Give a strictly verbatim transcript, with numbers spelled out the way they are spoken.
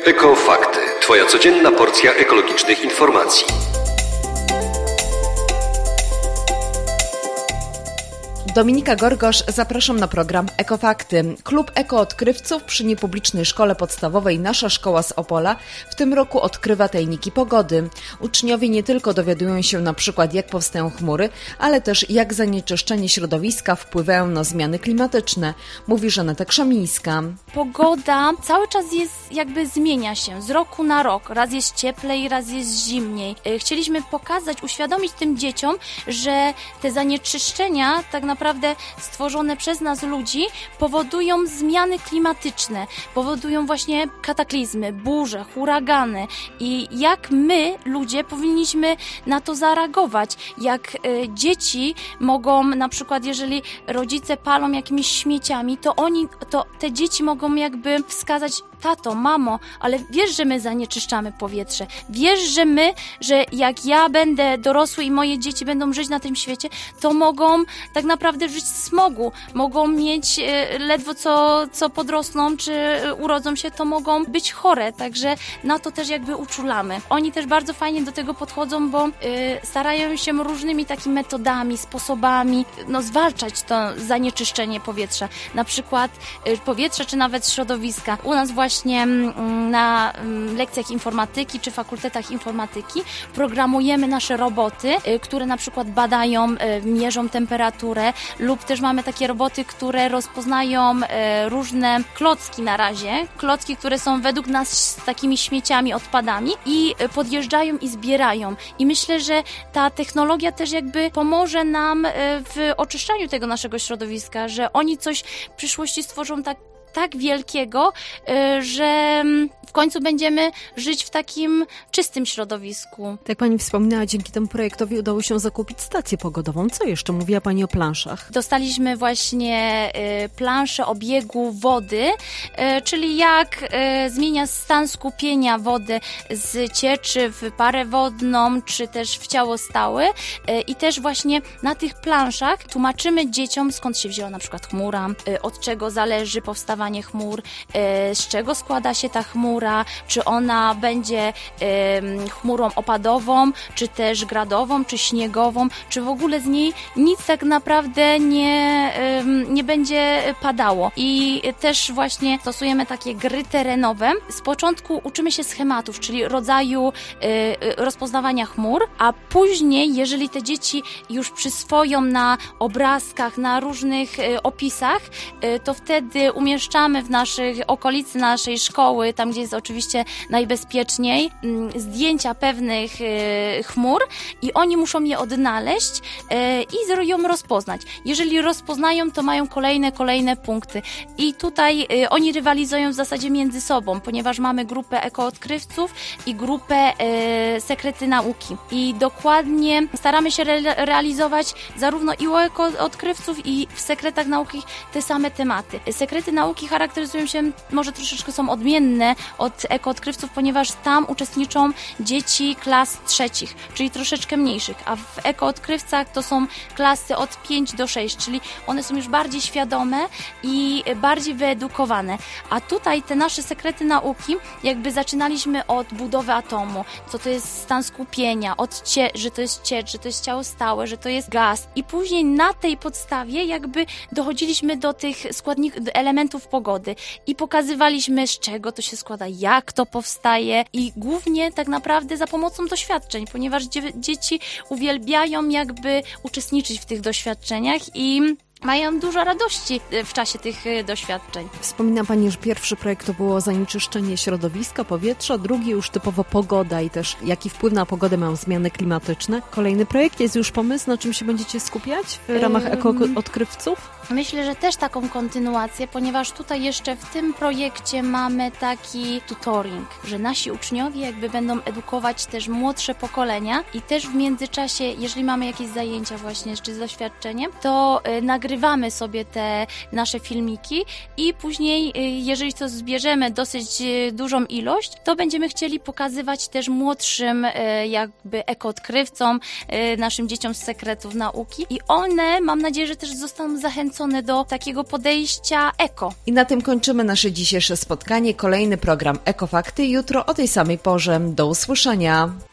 Ekofakty. Twoja codzienna porcja ekologicznych informacji. Dominika Gorgosz, zapraszam na program Ekofakty. Klub Ekoodkrywców przy niepublicznej szkole podstawowej Nasza Szkoła z Opola w tym roku odkrywa tajniki pogody. Uczniowie nie tylko dowiadują się na przykład, jak powstają chmury, ale też jak zanieczyszczenie środowiska wpływają na zmiany klimatyczne, mówi Żaneta Krzemińska. Pogoda cały czas jest, jakby zmienia się z roku na rok. Raz jest cieplej, raz jest zimniej. Chcieliśmy pokazać, uświadomić tym dzieciom, że te zanieczyszczenia tak naprawdę naprawdę stworzone przez nas ludzi powodują zmiany klimatyczne, powodują właśnie kataklizmy, burze, huragany i jak my, ludzie, powinniśmy na to zareagować, jak y, dzieci mogą, na przykład jeżeli rodzice palą jakimiś śmieciami, to oni, to te dzieci mogą jakby wskazać: tato, mamo, ale wiesz, że my zanieczyszczamy powietrze, wiesz, że my, że jak ja będę dorosły i moje dzieci będą żyć na tym świecie, to mogą tak naprawdę żyć w smogu, mogą mieć e, ledwo co, co podrosną, czy urodzą się, to mogą być chore, także na to też jakby uczulamy. Oni też bardzo fajnie do tego podchodzą, bo e, starają się różnymi takimi metodami, sposobami no, zwalczać to zanieczyszczenie powietrza, na przykład e, powietrza, czy nawet środowiska. U nas właśnie Właśnie na lekcjach informatyki czy fakultetach informatyki programujemy nasze roboty, które na przykład badają, mierzą temperaturę, lub też mamy takie roboty, które rozpoznają różne klocki na razie, klocki, które są według nas z takimi śmieciami, odpadami i podjeżdżają i zbierają. I myślę, że ta technologia też jakby pomoże nam w oczyszczaniu tego naszego środowiska, że oni coś w przyszłości stworzą tak tak wielkiego, że w końcu będziemy żyć w takim czystym środowisku. Tak jak pani wspominała, dzięki temu projektowi udało się zakupić stację pogodową. Co jeszcze? Mówiła pani o planszach. Dostaliśmy właśnie planszę obiegu wody, czyli jak zmienia stan skupienia wody z cieczy w parę wodną, czy też w ciało stałe. I też właśnie na tych planszach tłumaczymy dzieciom, skąd się wzięła na przykład chmura, od czego zależy powstawanie chmur, z czego składa się ta chmura, czy ona będzie chmurą opadową, czy też gradową, czy śniegową, czy w ogóle z niej nic tak naprawdę nie, nie będzie padało. I też właśnie stosujemy takie gry terenowe. Z początku uczymy się schematów, czyli rodzaju rozpoznawania chmur, a później, jeżeli te dzieci już przyswoją na obrazkach, na różnych opisach, to wtedy umieszczamy w naszych okolicy naszej szkoły, tam gdzie jest oczywiście najbezpieczniej, zdjęcia pewnych chmur i oni muszą je odnaleźć i ją rozpoznać. Jeżeli rozpoznają, to mają kolejne, kolejne punkty. I tutaj oni rywalizują w zasadzie między sobą, ponieważ mamy grupę ekoodkrywców i grupę sekrety nauki. I dokładnie staramy się re- realizować zarówno i u ekoodkrywców, i w sekretach nauki te same tematy. Sekrety nauki charakteryzują się, może troszeczkę są odmienne od ekoodkrywców, ponieważ tam uczestniczą dzieci klas trzecich, czyli troszeczkę mniejszych, a w ekoodkrywcach to są klasy od pięć do sześć, czyli one są już bardziej świadome i bardziej wyedukowane. A tutaj te nasze sekrety nauki, jakby zaczynaliśmy od budowy atomu, co to jest stan skupienia, od cie, że to jest ciecz, że to jest ciało stałe, że to jest gaz. I później na tej podstawie jakby dochodziliśmy do tych składników, elementów pogody i pokazywaliśmy, z czego to się składa, jak to powstaje i głównie tak naprawdę za pomocą doświadczeń, ponieważ dzie- dzieci uwielbiają jakby uczestniczyć w tych doświadczeniach i mają dużo radości w czasie tych doświadczeń. Wspomina pani, że pierwszy projekt to było zanieczyszczenie środowiska, powietrza, drugi już typowo pogoda i też jaki wpływ na pogodę mają zmiany klimatyczne. Kolejny projekt, jest już pomysł, na czym się będziecie skupiać w ramach ekoodkrywców? Myślę, że też taką kontynuację, ponieważ tutaj jeszcze w tym projekcie mamy taki tutoring, że nasi uczniowie jakby będą edukować też młodsze pokolenia i też w międzyczasie, jeżeli mamy jakieś zajęcia właśnie jeszcze z doświadczeniem, to y, nagrywamy sobie te nasze filmiki i później, y, jeżeli to zbierzemy dosyć y, dużą ilość, to będziemy chcieli pokazywać też młodszym y, jakby ekoodkrywcom, y, naszym dzieciom z sekretów nauki i one, mam nadzieję, że też zostaną zachęcone zachęcone do takiego podejścia eko. I na tym kończymy nasze dzisiejsze spotkanie. Kolejny program Ekofakty jutro o tej samej porze. Do usłyszenia.